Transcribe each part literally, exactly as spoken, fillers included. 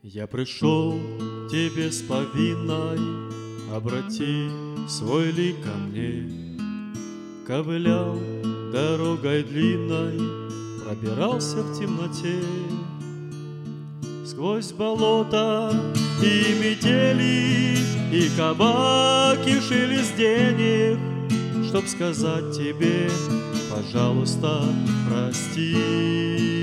Я пришел к тебе с повинной, обрати свой лик ко мне. Ковылял дорогой длинной, пробирался в темноте. Сквозь болота и метели, и кабак, и шелест денег, чтоб сказать тебе, пожалуйста, прости.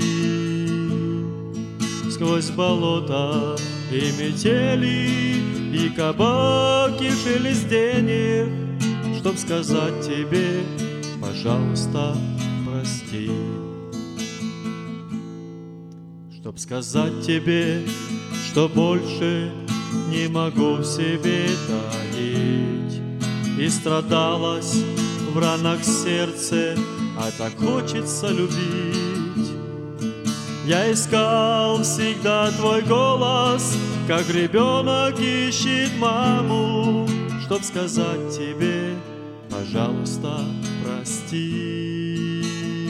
Сквозь болота и метели, и кабак, и шелест денег, чтоб сказать тебе, пожалуйста, прости. Чтоб сказать тебе, что больше не могу в себе таить, и страдалась в ранах сердце, а так хочется любить. Я искал всегда твой голос, как ребенок ищет маму, чтоб сказать тебе, пожалуйста, прости.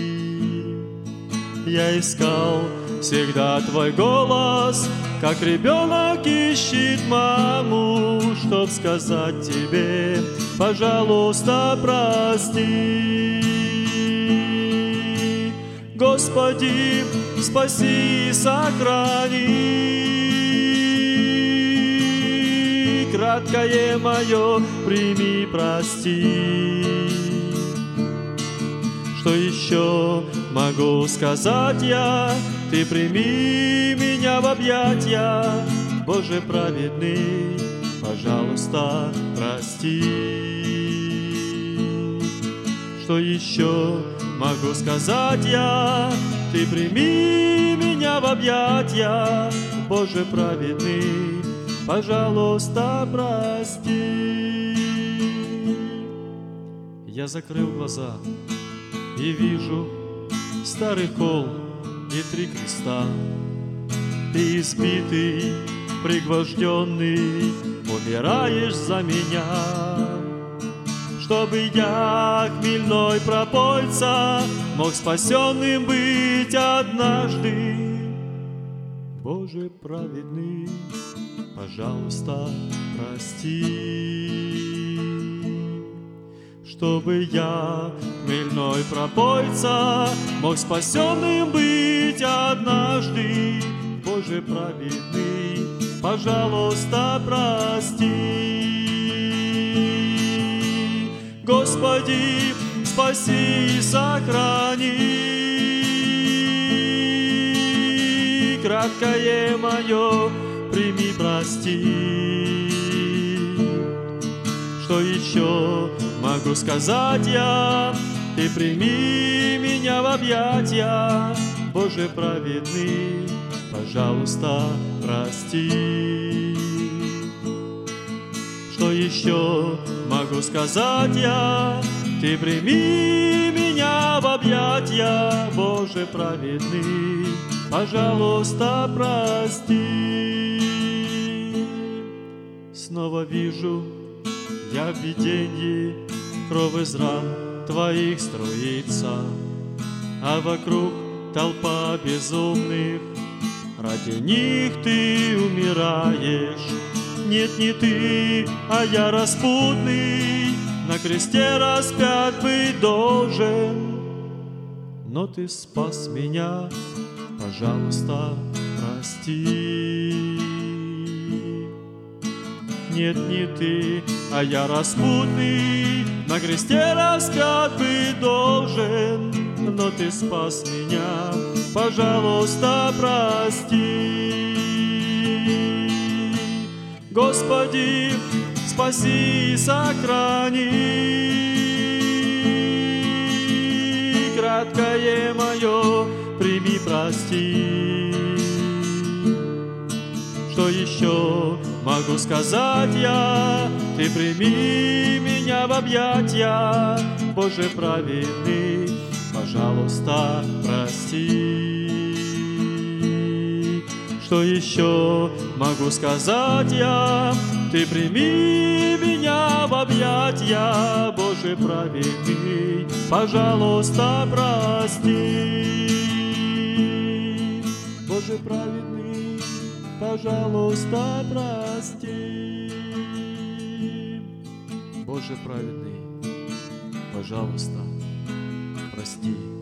Я искал всегда твой голос, как ребенок ищет маму, чтоб сказать тебе, пожалуйста, прости. Господи, спаси и сохрани, краткое мое прими, прости. Что еще могу сказать я? Ты прими меня в объятья, Боже праведный, пожалуйста, прости. Что еще могу сказать я? Ты прими меня в объятья, Боже праведный, пожалуйста, прости. Я закрыл глаза и вижу старый холм и три креста. Ты избитый, пригвожденный, умираешь за меня, чтобы я, хмельной пропойца, мог спасенным быть однажды. Боже праведный, пожалуйста, прости. Чтобы я, хмельной пропойца, мог спасенным быть однажды. Боже праведный, пожалуйста, прости. Господи, спаси и сохрани, краткое мое прими, прости. Что еще могу сказать я? Ты прими меня в объятья, Боже праведный, пожалуйста, прости. Что еще могу сказать я? Ты прими меня в объятья, Боже праведный, пожалуйста, прости. Снова вижу я в виденье, кровь из ран твоих струится, а вокруг толпа безумных, ради них ты умираешь. Нет, не ты, а я распутный, на кресте распят быть должен. Но ты спас меня, пожалуйста, прости. Нет, не ты, а я распутный, на кресте распят быть должен. Но ты спас меня, пожалуйста, прости. Господи, спаси и сохрани, краткое мое прими, прости. Что еще могу сказать я? Ты прими меня в объятья, Боже праведный, пожалуйста, прости. Что еще могу сказать я? Ты прими меня в объятья, Боже праведный, пожалуйста, прости. Боже праведный, пожалуйста, прости. Боже праведный, пожалуйста, прости.